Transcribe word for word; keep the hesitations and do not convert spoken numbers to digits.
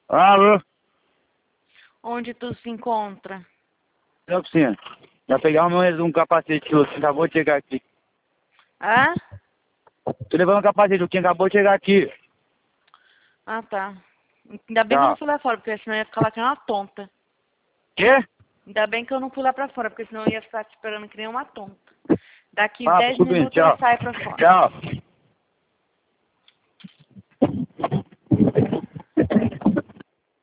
Alô? Onde tu se encontra? Na oficina. Já pegar um, um capacete que você acabou de chegar aqui. Hã? Tô levando um capacete, o Kim acabou de chegar aqui. Ah, tá. Ainda bem que eu Tá. não fui lá fora, porque senão eu ia ficar lá que nem uma tonta. Quê? Ainda bem que eu não fui lá pra fora, porque senão eu ia ficar te esperando que nem uma tonta. Daqui Ah, tô dez subindo, minutos ele tchau. sai pra fora. Tchau.